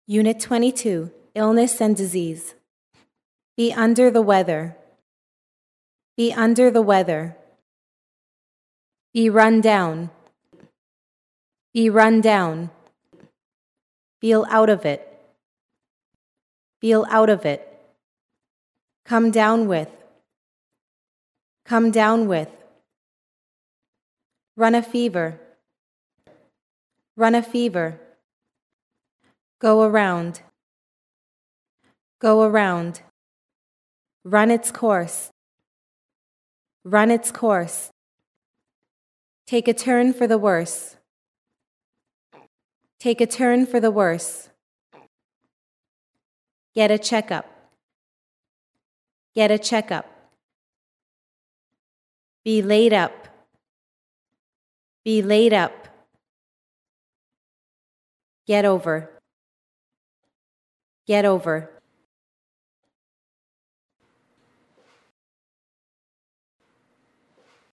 Unit 22, Illness and Disease. Be under the weather. Be under the weather. Be run down. Be run down. Feel out of it. Feel out of it. Come down with. Come down with. Run a fever. Run a fever. Go around. Go around. Run its course. Run its course. Take a turn for the worse. Take a turn for the worse. Get a checkup. Get a checkup. Be laid up. Be laid up. Get over. Get over.